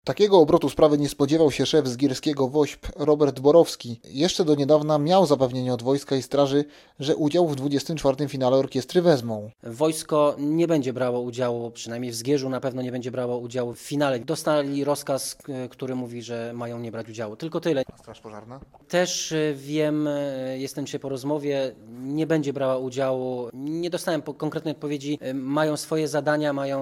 Takiego obrotu sprawy nie spodziewał się szef zgierskiego WOŚP Robert Borowski. Jeszcze do niedawna miał zapewnienie od wojska i straży, że udział w 24. finale orkiestry wezmą. Wojsko nie będzie brało udziału, przynajmniej w Zgierzu na pewno nie będzie brało udziału w finale. Dostali rozkaz, który mówi, że mają nie brać udziału. Tylko tyle. A Straż Pożarna? Też wiem, jestem dzisiaj po rozmowie, nie będzie brała udziału. Nie dostałem konkretnej odpowiedzi. Mają swoje zadania, mają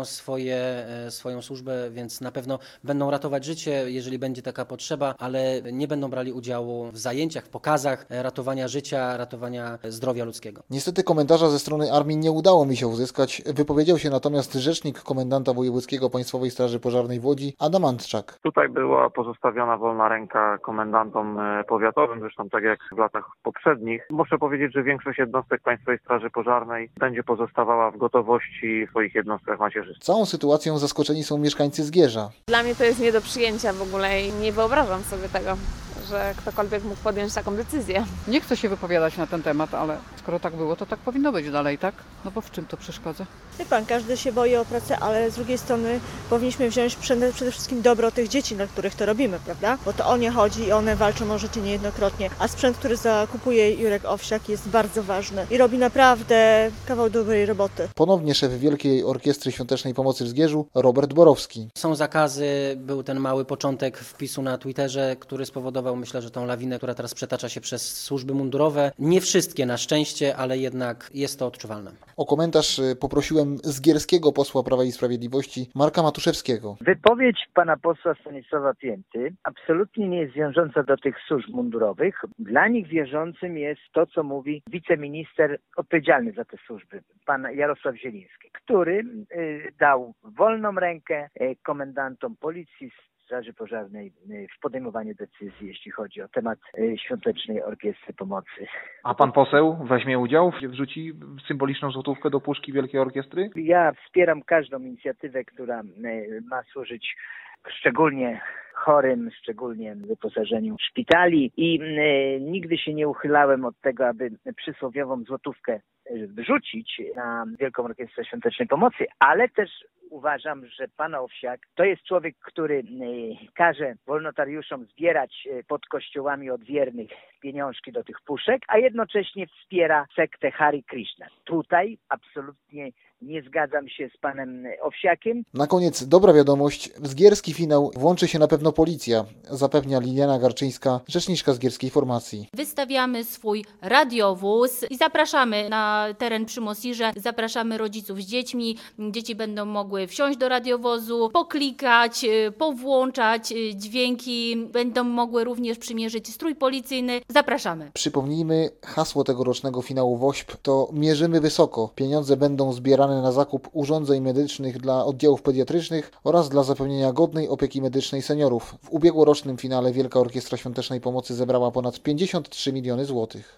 swoją służbę, więc na pewno będą ratować życie, jeżeli będzie taka potrzeba, ale nie będą brali udziału w zajęciach, w pokazach ratowania życia, ratowania zdrowia ludzkiego. Niestety komentarza ze strony armii nie udało mi się uzyskać. Wypowiedział się natomiast rzecznik komendanta wojewódzkiego Państwowej Straży Pożarnej w Łodzi, Adam Antczak. Tutaj była pozostawiona wolna ręka komendantom powiatowym, zresztą tak jak w latach poprzednich. Muszę powiedzieć, że większość jednostek Państwowej Straży Pożarnej będzie pozostawała w gotowości w swoich jednostkach macierzystych. Całą sytuacją zaskoczeni są mieszkańcy Zgierza. Dla mnie to jest nie do przyjęcia w ogóle i nie wyobrażam sobie tego, że ktokolwiek mógł podjąć taką decyzję. Nie chcę się wypowiadać na ten temat, ale skoro tak było, to tak powinno być dalej, tak? No bo w czym to przeszkadza? Wie pan, każdy się boi o pracę, ale z drugiej strony powinniśmy wziąć przede wszystkim dobro tych dzieci, dla których to robimy, prawda? Bo to o nie chodzi i one walczą o życie niejednokrotnie. A sprzęt, który zakupuje Jurek Owsiak, jest bardzo ważny i robi naprawdę kawał dobrej roboty. Ponownie szef Wielkiej Orkiestry Świątecznej Pomocy w Zgierzu, Robert Borowski. Są zakazy, był ten mały początek wpisu na Twitterze, który spowodował, myślę, że tą lawinę, która teraz przetacza się przez służby mundurowe. Nie wszystkie na szczęście, ale jednak jest to odczuwalne. O komentarz poprosiłem zgierskiego posła Prawa i Sprawiedliwości Marka Matuszewskiego. Wypowiedź pana posła Stanisława Pięty absolutnie nie jest wiążąca do tych służb mundurowych. Dla nich wiążącym jest to, co mówi wiceminister odpowiedzialny za te służby, pan Jarosław Zieliński, który dał wolną rękę komendantom policji, Straży Pożarnej w podejmowaniu decyzji, jeśli chodzi o temat Świątecznej Orkiestry Pomocy. A pan poseł weźmie udział, wrzuci symboliczną złotówkę do puszki Wielkiej Orkiestry? Ja wspieram każdą inicjatywę, która ma służyć szczególnie chorym, szczególnie wyposażeniu szpitali i nigdy się nie uchylałem od tego, aby przysłowiową złotówkę wrzucić na Wielką Orkiestrę Świątecznej Pomocy, ale też uważam, że pan Owsiak to jest człowiek, który każe wolnontariuszom zbierać pod kościołami odwiernych pieniążki do tych puszek, a jednocześnie wspiera sektę Hare Krishna. Tutaj absolutnie nie zgadzam się z panem Owsiakiem. Na koniec dobra wiadomość. W zgierski finał włączy się na pewno policja, zapewnia Liliana Garczyńska, rzeczniczka zgierskiej formacji. Wystawiamy swój radiowóz i zapraszamy na teren przy Mosirze, zapraszamy rodziców z dziećmi. Dzieci będą mogły wsiąść do radiowozu, poklikać, powłączać dźwięki, będą mogły również przymierzyć strój policyjny. Zapraszamy. Przypomnijmy, hasło tegorocznego finału WOŚP to Mierzymy wysoko. Pieniądze będą zbierane na zakup urządzeń medycznych dla oddziałów pediatrycznych oraz dla zapewnienia godnej opieki medycznej seniorów. W ubiegłorocznym finale Wielka Orkiestra Świątecznej Pomocy zebrała ponad 53 miliony złotych.